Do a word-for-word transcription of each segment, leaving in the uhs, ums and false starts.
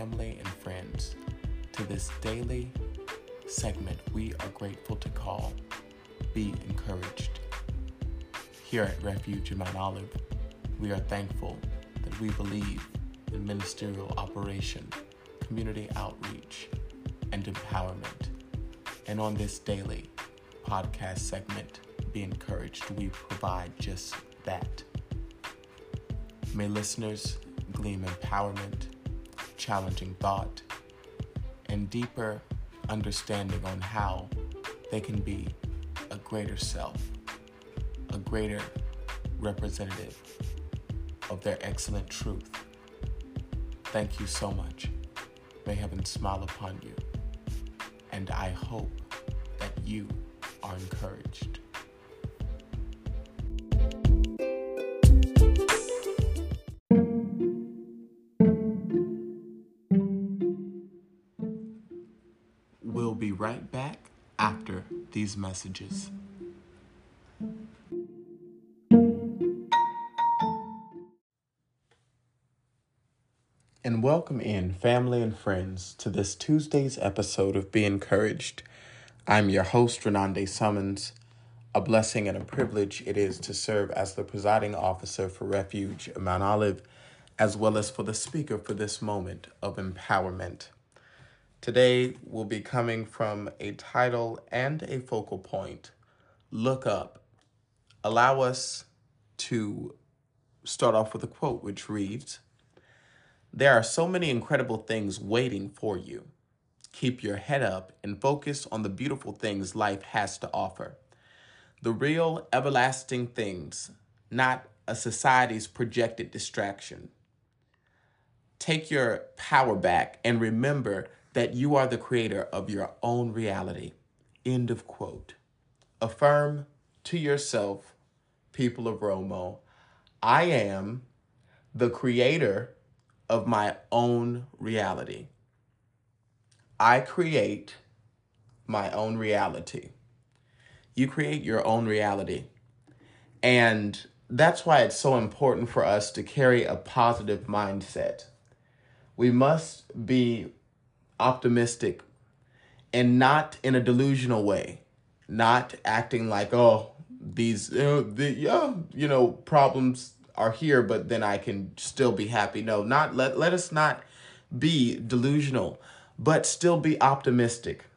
family and friends to this daily segment we are grateful to call Be Encouraged. Here at Refuge in Mount Olive, we are thankful that we believe in ministerial operation, community outreach, and empowerment. And on this daily podcast segment, Be Encouraged, we provide just that. May listeners glean empowerment, challenging thought, and deeper understanding on how they can be a greater self, a greater representative of their excellent truth. Thank you so much. May heaven smile upon you, and I hope that you are encouraged. We'll be right back after these messages. And welcome in, family and friends, to this Tuesday's episode of Be Encouraged. I'm your host, Renande Summons. A blessing and a privilege it is to serve as the presiding officer for Refuge in Mount Olive, as well as for the speaker for this moment of empowerment. Today, we'll be coming from a title and a focal point, Look Up. Allow us to start off with a quote which reads, "There are so many incredible things waiting for you. Keep your head up and focus on the beautiful things life has to offer. The real, everlasting things, not a society's projected distraction. Take your power back and remember that you are the creator of your own reality." End of quote. Affirm to yourself, people of Romo, I am the creator of my own reality. I create my own reality. You create your own reality. And that's why it's so important for us to carry a positive mindset. We must be optimistic and not in a delusional way, not acting like, oh, these, you know, the, yeah, you know, problems are here, but then I can still be happy. No, not let, let us not be delusional, but still be optimistic.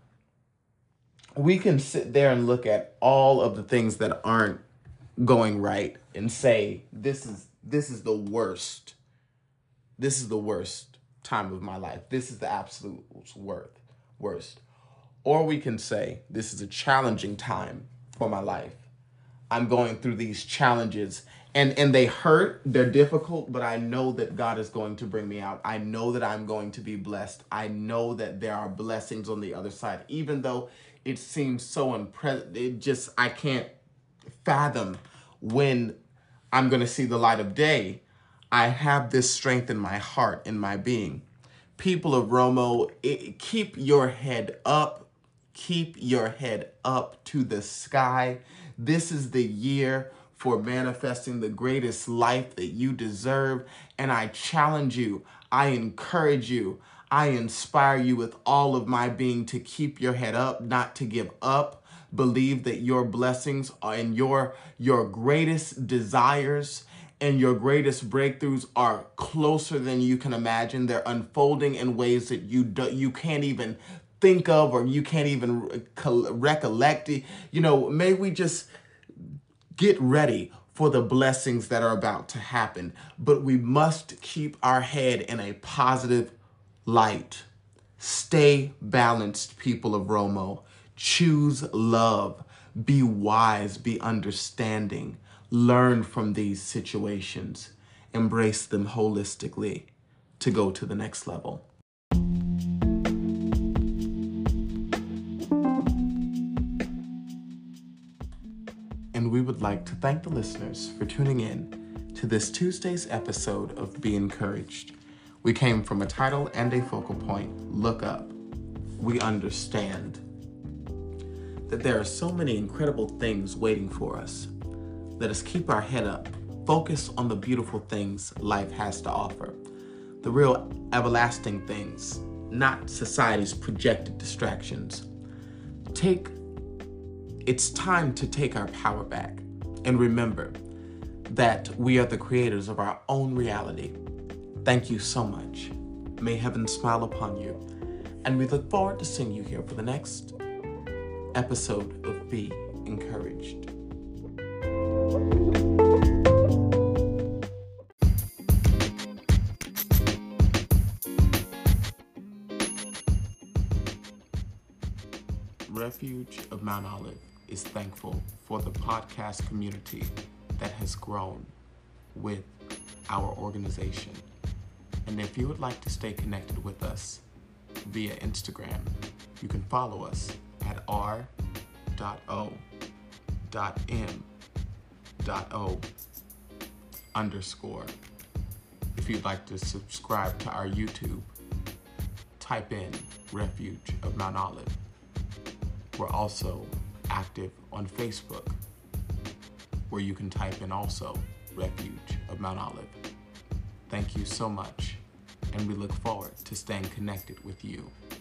We can sit there and look at all of the things that aren't going right and say, this is, this is the worst. This is the worst time of my life. This is the absolute worst, worst. Or we can say, this is a challenging time for my life. I'm going through these challenges and, and they hurt, they're difficult, but I know that God is going to bring me out. I know that I'm going to be blessed. I know that there are blessings on the other side, even though it seems so unpre- it just, I can't fathom when I'm going to see the light of day. I have this strength in my heart, in my being. People of Romo, it, keep your head up. Keep your head up to the sky. This is the year for manifesting the greatest life that you deserve. And I challenge you, I encourage you, I inspire you with all of my being to keep your head up, not to give up. Believe that your blessings are in your, your greatest desires and your greatest breakthroughs are closer than you can imagine. They're unfolding in ways that you do, you can't even think of, or you can't even recollect. You know, may we just get ready for the blessings that are about to happen. But we must keep our head in a positive light. Stay balanced, people of Romo. Choose love. Be wise. Be understanding. Learn from these situations. Embrace them holistically to go to the next level. And we would like to thank the listeners for tuning in to this Tuesday's episode of Be Encouraged. We came from a title and a focal point, Look Up. We understand that there are so many incredible things waiting for us. Let us keep our head up, focus on the beautiful things life has to offer. the real everlasting things, not society's projected distractions. Take, it's time to take our power back and remember that we are the creators of our own reality. Thank you so much. May heaven smile upon you. And we look forward to seeing you here for the next episode of Be Encouraged. Refuge of Mount Olive is thankful for the podcast community that has grown with our organization. And if you would like to stay connected with us via Instagram, you can follow us at r dot o dot m dot o underscore. If you'd like to subscribe to our YouTube, type in Refuge of Mount Olive. We're also active on Facebook, where you can type in also Refuge of Mount Olive. Thank you so much, and we look forward to staying connected with you.